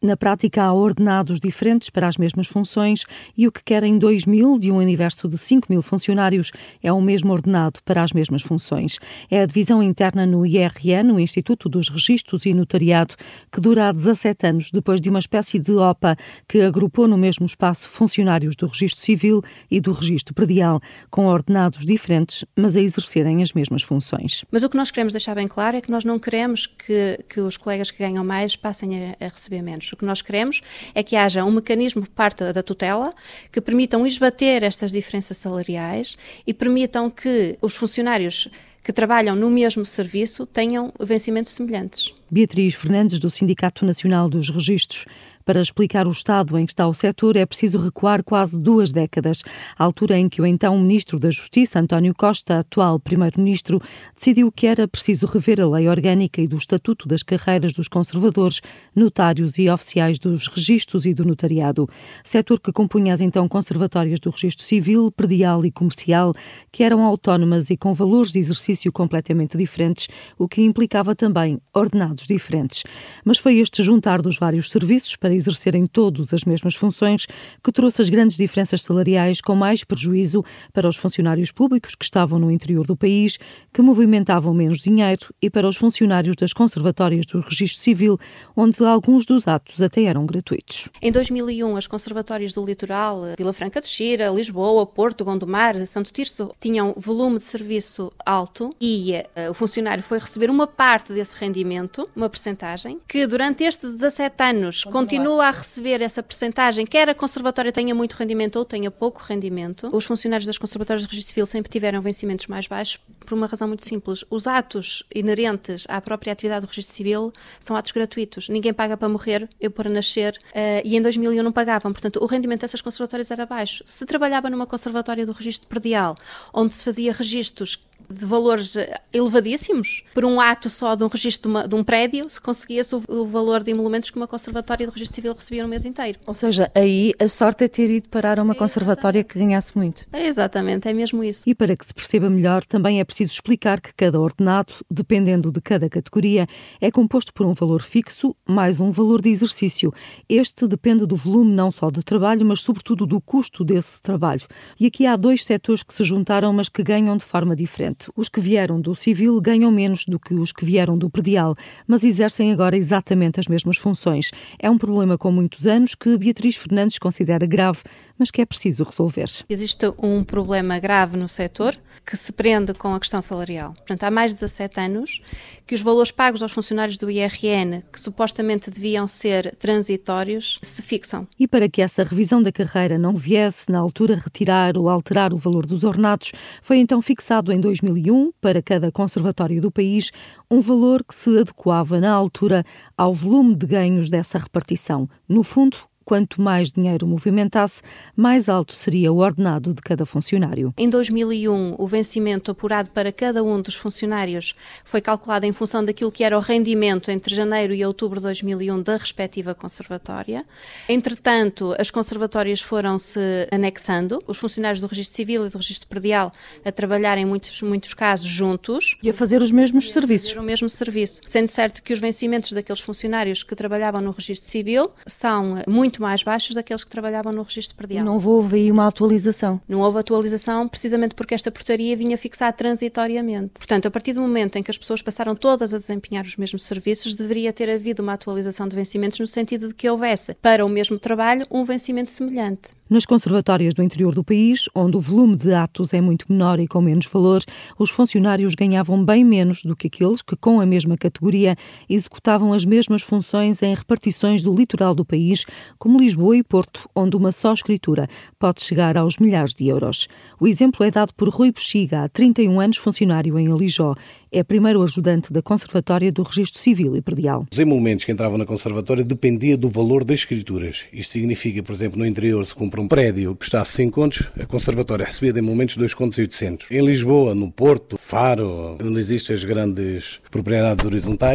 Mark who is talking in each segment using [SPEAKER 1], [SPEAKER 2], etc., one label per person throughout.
[SPEAKER 1] Na prática, há ordenados diferentes para as mesmas funções e o que querem 2.000 de um universo de 5.000 funcionários é o mesmo ordenado para as mesmas funções. É a divisão interna no IRN, o Instituto dos Registros e Notariado, que dura há 17 anos, depois de uma espécie de OPA que agrupou no mesmo espaço funcionários do Registro Civil e do Registro Predial, com ordenados diferentes, mas a exercerem as mesmas funções.
[SPEAKER 2] Mas o que nós queremos deixar bem claro é que nós não queremos que os colegas que ganham mais passem a receber menos. O que nós queremos é que haja um mecanismo por parte da tutela que permitam esbater estas diferenças salariais e permitam que os funcionários que trabalham no mesmo serviço tenham vencimentos semelhantes.
[SPEAKER 1] Beatriz Fernandes, do Sindicato Nacional dos Registros. Para explicar o estado em que está o setor, é preciso recuar quase 2 décadas, à altura em que o então Ministro da Justiça, António Costa, atual Primeiro-Ministro, decidiu que era preciso rever a lei orgânica e do Estatuto das Carreiras dos Conservadores, Notários e Oficiais dos Registros e do Notariado. Setor que compunha as então conservatórias do Registro Civil, Predial e Comercial, que eram autónomas e com valores de exercício completamente diferentes, o que implicava também ordenados diferentes. Mas foi este juntar dos vários serviços para exercerem todos as mesmas funções que trouxe as grandes diferenças salariais, com mais prejuízo para os funcionários públicos que estavam no interior do país, que movimentavam menos dinheiro, e para os funcionários das conservatórias do Registro Civil, onde alguns dos atos até eram gratuitos.
[SPEAKER 2] Em 2001, as conservatórias do litoral, Vila Franca de Xira, Lisboa, Porto, Gondomar, Santo Tirso, tinham volume de serviço alto e o funcionário foi receber uma parte desse rendimento, uma percentagem, que durante estes 17 anos continua a receber essa percentagem, quer a conservatória tenha muito rendimento ou tenha pouco rendimento. Os funcionários das conservatórias do Registro Civil sempre tiveram vencimentos mais baixos por uma razão muito simples. Os atos inerentes à própria atividade do Registro Civil são atos gratuitos. Ninguém paga para morrer, eu para nascer, e em 2001 não pagavam. Portanto, o rendimento dessas conservatórias era baixo. Se trabalhava numa conservatória do Registro Predial, onde se fazia registros de valores elevadíssimos, por um ato só de um registro de um prédio, se conseguia-se o valor de emolumentos que uma conservatória do Registro Civil recebia no mês inteiro.
[SPEAKER 1] Ou seja, aí a sorte é ter ido parar a uma conservatória que ganhasse muito.
[SPEAKER 2] Exatamente, é mesmo isso.
[SPEAKER 1] E para que se perceba melhor, também é preciso explicar que cada ordenado, dependendo de cada categoria, é composto por um valor fixo mais um valor de exercício. Este depende do volume não só de trabalho, mas sobretudo do custo desse trabalho. E aqui há 2 setores que se juntaram, mas que ganham de forma diferente. Os que vieram do civil ganham menos do que os que vieram do predial, mas exercem agora exatamente as mesmas funções. É um problema com muitos anos que Beatriz Fernandes considera grave, mas que é preciso resolver.
[SPEAKER 2] Existe um problema grave no setor que se prende com a questão salarial. Portanto, há mais de 17 anos que os valores pagos aos funcionários do IRN, que supostamente deviam ser transitórios, se fixam.
[SPEAKER 1] E para que essa revisão da carreira não viesse, na altura, retirar ou alterar o valor dos ordenados, foi então fixado em 2001, para cada conservatório do país, um valor que se adequava, na altura, ao volume de ganhos dessa repartição. No fundo, quanto mais dinheiro movimentasse, mais alto seria o ordenado de cada funcionário.
[SPEAKER 2] Em 2001, o vencimento apurado para cada um dos funcionários foi calculado em função daquilo que era o rendimento entre janeiro e outubro de 2001 da respectiva conservatória. Entretanto, as conservatórias foram-se anexando, os funcionários do Registro Civil e do Registro Predial a trabalhar em muitos casos juntos.
[SPEAKER 1] E a fazer os mesmos serviços.
[SPEAKER 2] O mesmo serviço. Sendo certo que os vencimentos daqueles funcionários que trabalhavam no Registro Civil são muito mais baixos daqueles que trabalhavam no Registro Predial.
[SPEAKER 1] Não houve aí uma atualização?
[SPEAKER 2] Não houve atualização precisamente porque esta portaria vinha fixar transitoriamente. Portanto, a partir do momento em que as pessoas passaram todas a desempenhar os mesmos serviços, deveria ter havido uma atualização de vencimentos no sentido de que houvesse, para o mesmo trabalho, um vencimento semelhante.
[SPEAKER 1] Nas conservatórias do interior do país, onde o volume de atos é muito menor e com menos valor, os funcionários ganhavam bem menos do que aqueles que, com a mesma categoria, executavam as mesmas funções em repartições do litoral do país, como Lisboa e Porto, onde uma só escritura pode chegar aos milhares de euros. O exemplo é dado por Rui Bexiga, há 31 anos funcionário em Alijó. É primeiro ajudante da Conservatória do Registro Civil e Predial.
[SPEAKER 3] Os emolumentos que entravam na Conservatória dependia do valor das escrituras. Isto significa, por exemplo, no interior, se compra um prédio que está a 5 contos, a Conservatória recebia de emolumentos 2,8 contos. Em Lisboa, no Porto, Faro, onde existem as grandes propriedades horizontais,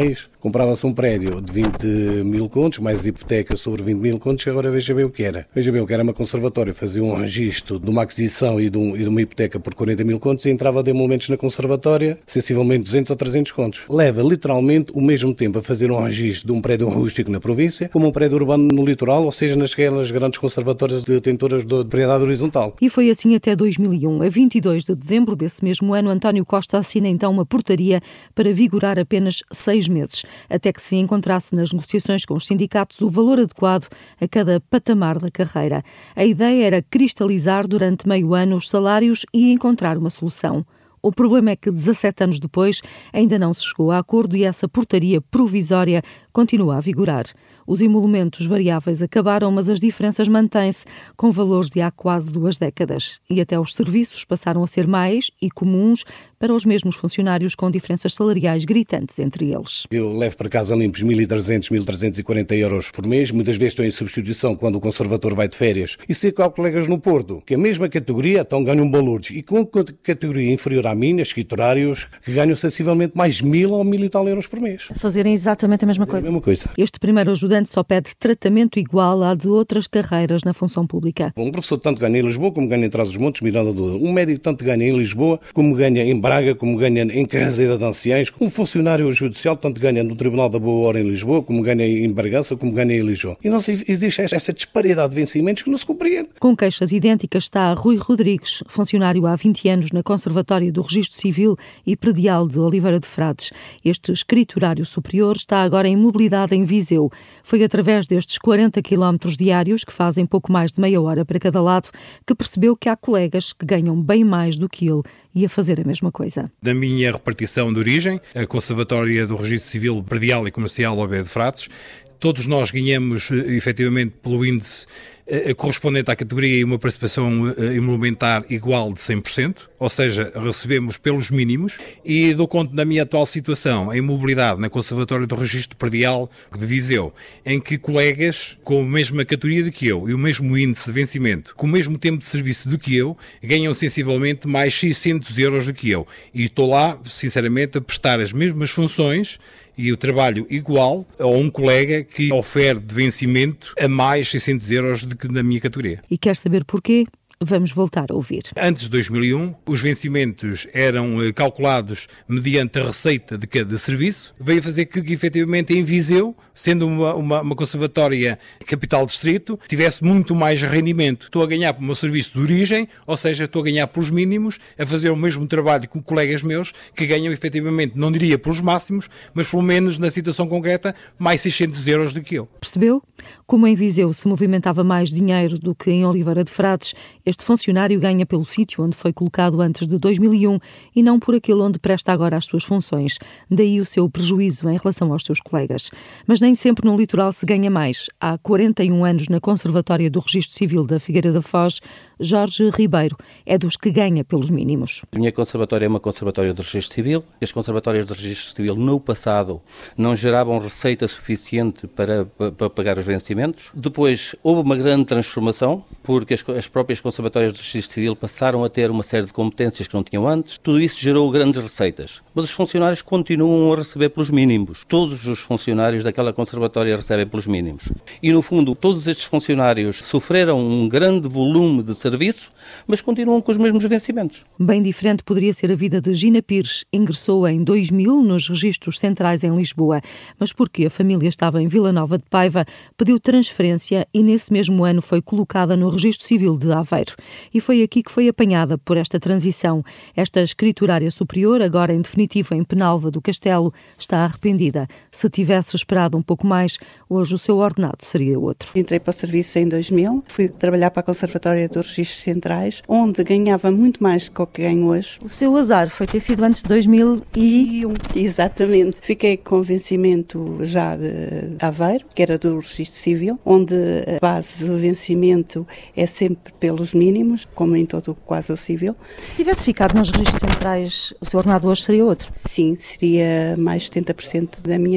[SPEAKER 3] comprava-se um prédio de 20 mil contos, mais hipoteca sobre 20 mil contos, agora veja bem o que era. Veja bem o que era uma conservatória, fazia um registro de uma aquisição e de uma hipoteca por 40 mil contos e entrava de momentos na conservatória, sensivelmente 200 ou 300 contos. Leva literalmente o mesmo tempo a fazer um registro de um prédio rústico na província, como um prédio urbano no litoral, ou seja, nasquelas grandes conservatórias detentoras de propriedade horizontal.
[SPEAKER 1] E foi assim até 2001. A 22 de dezembro desse mesmo ano, António Costa assina então uma portaria para vigorar apenas 6 meses, até que se encontrasse nas negociações com os sindicatos o valor adequado a cada patamar da carreira. A ideia era cristalizar durante meio ano os salários e encontrar uma solução. O problema é que 17 anos depois ainda não se chegou a acordo e essa portaria provisória continua a vigorar. Os emolumentos variáveis acabaram, mas as diferenças mantêm-se com valores de há quase 2 décadas. E até os serviços passaram a ser mais e comuns para os mesmos funcionários, com diferenças salariais gritantes entre eles.
[SPEAKER 3] Eu levo para casa limpos 1.300, 1.340 euros por mês. Muitas vezes estou em substituição quando o conservador vai de férias. E sei que há colegas no Porto, que a mesma categoria então ganham valores. E com a categoria inferior à minha, escriturários, que ganham sensivelmente mais 1.000 ou 1.000 e tal euros por mês.
[SPEAKER 1] Fazerem exatamente a mesma coisa. Este primeiro ajudante só pede tratamento igual à de outras carreiras na função pública.
[SPEAKER 3] Um professor tanto ganha em Lisboa como ganha em Trás-os-Montes, Miranda do Douro. Um médico tanto ganha em Lisboa como ganha em Braga, como ganha em Carreira de Anciães. Um funcionário judicial tanto ganha no Tribunal da Boa Hora em Lisboa, como ganha em Bragança, como ganha em Lisboa. E não existe esta disparidade de vencimentos que não se compreende.
[SPEAKER 1] Com queixas idênticas está Rui Rodrigues, funcionário há 20 anos na Conservatória do Registro Civil e Predial de Oliveira de Frades. Este escriturário superior está agora em mobilidade em Viseu. Foi através destes 40 quilómetros diários, que fazem pouco mais de meia hora para cada lado, que percebeu que há colegas que ganham bem mais do que ele e a fazer a mesma coisa.
[SPEAKER 4] Da minha repartição de origem, a Conservatória do Registro Civil, Predial e Comercial Oliveira de Frades, todos nós ganhamos, efetivamente, pelo índice correspondente à categoria e uma participação emolumentar igual de 100%, ou seja, recebemos pelos mínimos, e dou conta da minha atual situação em mobilidade na Conservatória do Registro Predial de Viseu, em que colegas com a mesma categoria do que eu e o mesmo índice de vencimento, com o mesmo tempo de serviço do que eu, ganham sensivelmente mais 600 euros do que eu. E estou lá, sinceramente, a prestar as mesmas funções e o trabalho igual a um colega que ofere de vencimento a mais 600 euros do que na minha categoria.
[SPEAKER 1] E quer saber porquê? Vamos voltar a ouvir.
[SPEAKER 4] Antes de 2001, os vencimentos eram calculados mediante a receita de cada serviço. Veio a fazer que efetivamente, em Viseu, sendo uma conservatória capital distrito, tivesse muito mais rendimento. Estou a ganhar por meu serviço de origem, ou seja, estou a ganhar pelos mínimos, a fazer o mesmo trabalho com colegas meus que ganham efetivamente, não diria pelos máximos, mas pelo menos na situação concreta, mais 600 euros do que eu.
[SPEAKER 1] Percebeu? Como em Viseu se movimentava mais dinheiro do que em Oliveira de Frades, este funcionário ganha pelo sítio onde foi colocado antes de 2001 e não por aquele onde presta agora as suas funções. Daí o seu prejuízo em relação aos seus colegas. Mas nem sempre no litoral se ganha mais. Há 41 anos na Conservatória do Registro Civil da Figueira da Foz, Jorge Ribeiro é dos que ganha pelos mínimos.
[SPEAKER 5] A minha conservatória é uma conservatória de registro civil. As conservatórias de registro civil no passado não geravam receita suficiente para pagar os vencimentos. Depois houve uma grande transformação, porque as próprias conservatórias de registro civil passaram a ter uma série de competências que não tinham antes. Tudo isso gerou grandes receitas. Mas os funcionários continuam a receber pelos mínimos. Todos os funcionários daquela conservatória recebem pelos mínimos. E, no fundo, todos estes funcionários sofreram um grande volume de serviço, mas continuam com os mesmos vencimentos.
[SPEAKER 1] Bem diferente poderia ser a vida de Gina Pires. Ingressou em 2000 nos registros centrais em Lisboa, mas porque a família estava em Vila Nova de Paiva, pediu transferência e nesse mesmo ano foi colocada no Registro Civil de Aveiro. E foi aqui que foi apanhada por esta transição. Esta escriturária superior, agora em definitivo em Penalva do Castelo, está arrependida. Se tivesse esperado um pouco mais, hoje o seu ordenado seria outro.
[SPEAKER 6] Entrei para o serviço em 2000, fui trabalhar para a Conservatória dos Registros Centrais, onde ganhava muito mais do que o que ganho hoje.
[SPEAKER 1] O seu azar foi ter sido antes de 2001.
[SPEAKER 6] Exatamente. Fiquei com vencimento já de Aveiro, que era do Registro Civil, onde a base do vencimento é sempre pelos mínimos, como em todo quase o civil.
[SPEAKER 1] Se tivesse ficado nos registros centrais, o seu ordenado hoje seria outro?
[SPEAKER 6] Sim, seria mais 70% da minha PE.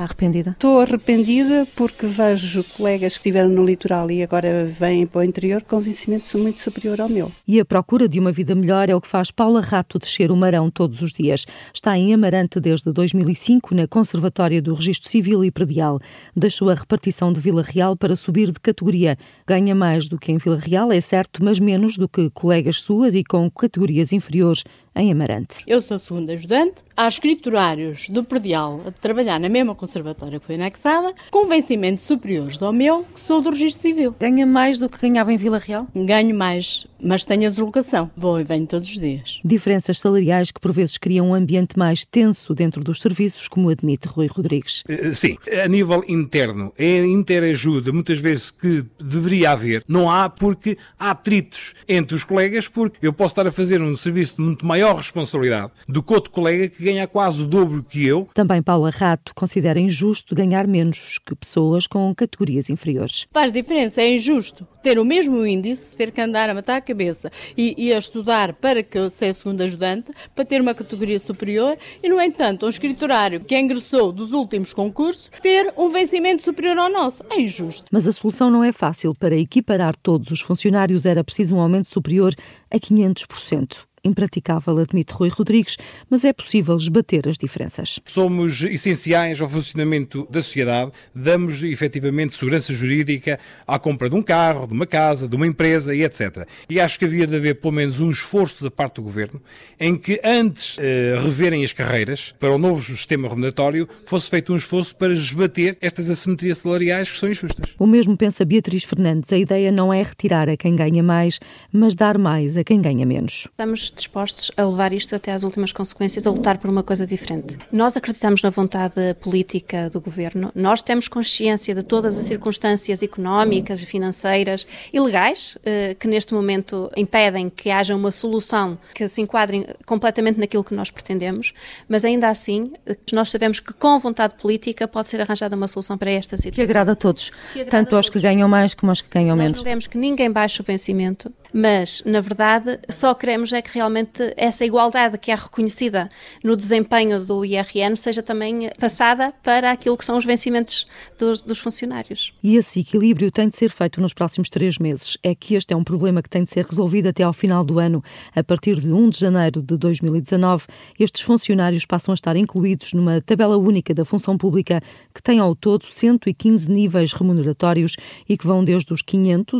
[SPEAKER 1] Está arrependida?
[SPEAKER 6] Estou arrependida porque vejo colegas que estiveram no litoral e agora vêm para o interior com convencimento muito superior ao meu.
[SPEAKER 1] E a procura de uma vida melhor é o que faz Paula Rato descer o Marão todos os dias. Está em Amarante desde 2005, na Conservatória do Registro Civil e Predial. Deixou a repartição de Vila Real para subir de categoria. Ganha mais do que em Vila Real, é certo, mas menos do que colegas suas e com categorias inferiores em Amarante.
[SPEAKER 7] Eu sou segunda ajudante. Há escriturários do Predial a trabalhar na mesma conservatória que foi anexada, com vencimentos superiores ao meu, que sou do Registro Civil.
[SPEAKER 1] Ganha mais do que ganhava em Vila Real?
[SPEAKER 7] Ganho mais, mas tenho a deslocação. Vou e venho todos os dias.
[SPEAKER 1] Diferenças salariais que por vezes criam um ambiente mais tenso dentro dos serviços, como admite Rui Rodrigues.
[SPEAKER 4] Sim, a nível interno, é a interajuda, muitas vezes que deveria haver, não há porque há atritos entre os colegas, porque eu posso estar a fazer um serviço de muito maior responsabilidade do que outro colega que ganha quase o dobro que eu.
[SPEAKER 1] Também Paula Rato considera injusto ganhar menos que pessoas com categorias inferiores.
[SPEAKER 7] Faz diferença, é injusto ter o mesmo índice, ter que andar a matar a cabeça e a estudar para que seja segundo ajudante, para ter uma categoria superior e, no entanto, um escriturário que ingressou dos últimos concursos ter um vencimento superior ao nosso. É injusto.
[SPEAKER 1] Mas a solução não é fácil. Para equiparar todos os funcionários era preciso um aumento superior a 500%. Impraticável, admite Rui Rodrigues, mas é possível esbater as diferenças.
[SPEAKER 4] Somos essenciais ao funcionamento da sociedade, damos efetivamente segurança jurídica à compra de um carro, de uma casa, de uma empresa e etc. E acho que havia de haver pelo menos um esforço da parte do Governo em que antes reverem as carreiras para o novo sistema remuneratório fosse feito um esforço para esbater estas assimetrias salariais que são injustas.
[SPEAKER 1] O mesmo pensa Beatriz Fernandes. A ideia não é retirar a quem ganha mais, mas dar mais a quem ganha menos.
[SPEAKER 2] Estamos dispostos a levar isto até às últimas consequências, a lutar por uma coisa diferente. Nós acreditamos na vontade política do Governo, nós temos consciência de todas as circunstâncias económicas, financeiras e legais que neste momento impedem que haja uma solução que se enquadre completamente naquilo que nós pretendemos, mas ainda assim nós sabemos que com vontade política pode ser arranjada uma solução para esta situação.
[SPEAKER 1] Que agrada a todos, tanto aos que ganham mais como aos que ganham menos.
[SPEAKER 2] Nós não queremos que ninguém baixe o vencimento, mas, na verdade, só queremos é que realmente essa igualdade que é reconhecida no desempenho do IRN seja também passada para aquilo que são os vencimentos dos funcionários.
[SPEAKER 1] E esse equilíbrio tem de ser feito nos próximos 3 meses. É que este é um problema que tem de ser resolvido até ao final do ano. A partir de 1 de janeiro de 2019, estes funcionários passam a estar incluídos numa tabela única da função pública que tem ao todo 115 níveis remuneratórios e que vão desde os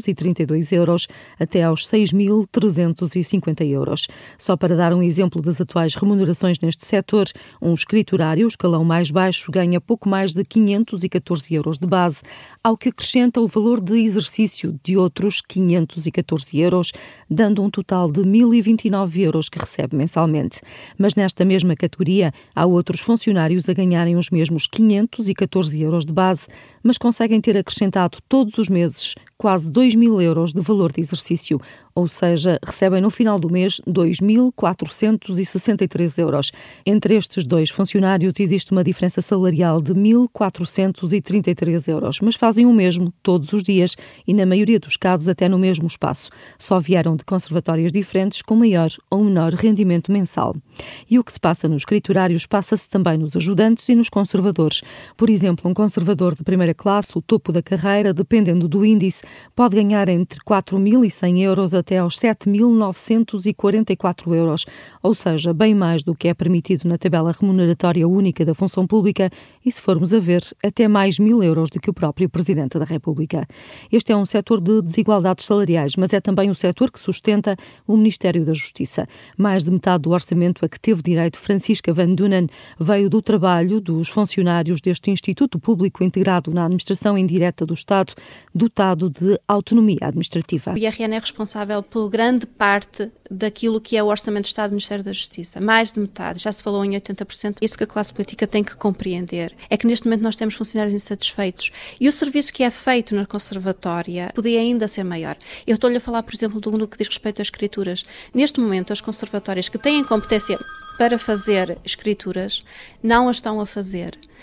[SPEAKER 1] 532 euros até aos 6.350 euros. Só para dar um exemplo das atuais remunerações neste setor, um escriturário, o escalão mais baixo, ganha pouco mais de 514 euros de base, ao que acrescenta o valor de exercício de outros 514 euros, dando um total de 1.029 euros que recebe mensalmente. Mas nesta mesma categoria, há outros funcionários a ganharem os mesmos 514 euros de base, mas conseguem ter acrescentado todos os meses quase 2.000 euros de valor de exercício, ou seja, recebem no final do mês 2.463 euros. Entre estes dois funcionários existe uma diferença salarial de 1.433 euros, mas fazem o mesmo todos os dias e, na maioria dos casos, até no mesmo espaço. Só vieram de conservatórias diferentes com maior ou menor rendimento mensal. E o que se passa nos escriturários passa-se também nos ajudantes e nos conservadores. Por exemplo, um conservador de primeira classe, o topo da carreira, dependendo do índice, pode ganhar entre 4.100 euros até aos 7.944 euros, ou seja, bem mais do que é permitido na tabela remuneratória única da função pública e, se formos a ver, até mais 1.000 euros do que o próprio Presidente da República. Este é um setor de desigualdades salariais, mas é também o setor que sustenta o Ministério da Justiça. Mais de metade do orçamento a que teve direito Francisca Van Dunen veio do trabalho dos funcionários deste Instituto Público integrado na Administração Indireta do Estado, dotado de autonomia administrativa.
[SPEAKER 2] O IRN é responsável por grande parte daquilo que é o Orçamento de Estado do Ministério da Justiça. Mais de metade, já se falou em 80%. Isso que a classe política tem que compreender é que neste momento nós temos funcionários insatisfeitos e o serviço que é feito na conservatória podia ainda ser maior. Eu estou-lhe a falar, por exemplo, do que diz respeito às escrituras. Neste momento, as conservatórias que têm competência para fazer escrituras não as estão a fazer.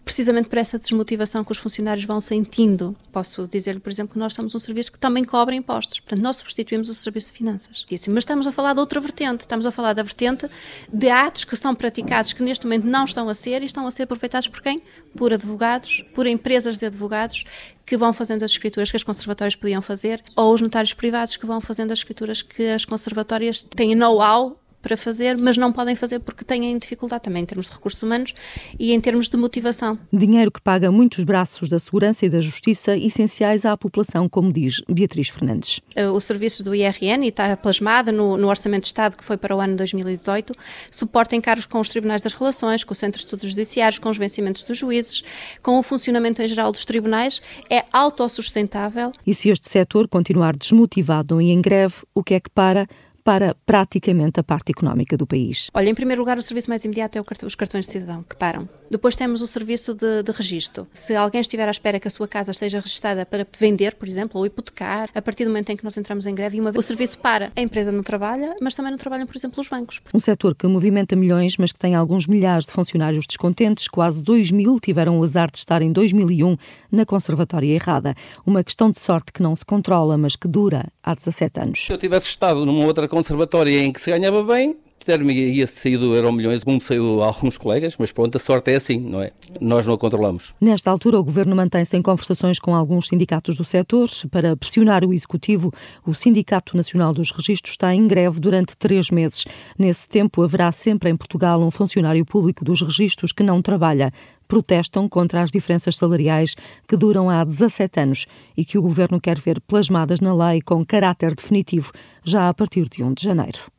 [SPEAKER 2] precisamente por essa desmotivação que os funcionários vão sentindo. Posso dizer-lhe, por exemplo, que nós somos um serviço que também cobra impostos. Portanto, nós substituímos o serviço de finanças. Mas estamos a falar de outra vertente. Estamos a falar da vertente de atos que são praticados que neste momento não estão a ser e estão a ser aproveitados por quem? Por advogados, por empresas de advogados que vão fazendo as escrituras que as conservatórias podiam fazer, ou os notários privados que vão fazendo as escrituras que as conservatórias têm know-how para fazer, mas não podem fazer porque têm dificuldade também em termos de recursos humanos e em termos de motivação.
[SPEAKER 1] Dinheiro que paga muitos braços da segurança e da justiça essenciais à população, como diz Beatriz Fernandes.
[SPEAKER 2] Os serviços do IRN, e está plasmada no Orçamento de Estado que foi para o ano 2018, suporta encargos com os Tribunais das Relações, com o Centro de Estudos Judiciários, com os vencimentos dos juízes, com o funcionamento em geral dos tribunais, é autossustentável.
[SPEAKER 1] E se este setor continuar desmotivado e em greve, o que é que para praticamente a parte económica do país?
[SPEAKER 2] Olha, em primeiro lugar, o serviço mais imediato é os cartões de cidadão, que param. Depois temos o serviço de registro. Se alguém estiver à espera que a sua casa esteja registada para vender, por exemplo, ou hipotecar, a partir do momento em que nós entramos em greve, o serviço para. A empresa não trabalha, mas também não trabalham, por exemplo, os bancos.
[SPEAKER 1] Um setor que movimenta milhões, mas que tem alguns milhares de funcionários descontentes. Quase 2.000 tiveram o azar de estar em 2001 na conservatória errada. Uma questão de sorte que não se controla, mas que dura há 17 anos.
[SPEAKER 5] Se eu tivesse estado numa outra conservatória em que se ganhava bem, ia sair do Euromilhões, como saiu alguns colegas, mas pronto, a sorte é assim, não é? Nós não a controlamos.
[SPEAKER 1] Nesta altura, o Governo mantém-se em conversações com alguns sindicatos do setor para pressionar o Executivo. O Sindicato Nacional dos Registros está em greve durante 3 meses. Nesse tempo, haverá sempre em Portugal um funcionário público dos registros que não trabalha. Protestam contra as diferenças salariais que duram há 17 anos e que o Governo quer ver plasmadas na lei com caráter definitivo já a partir de 1 de janeiro.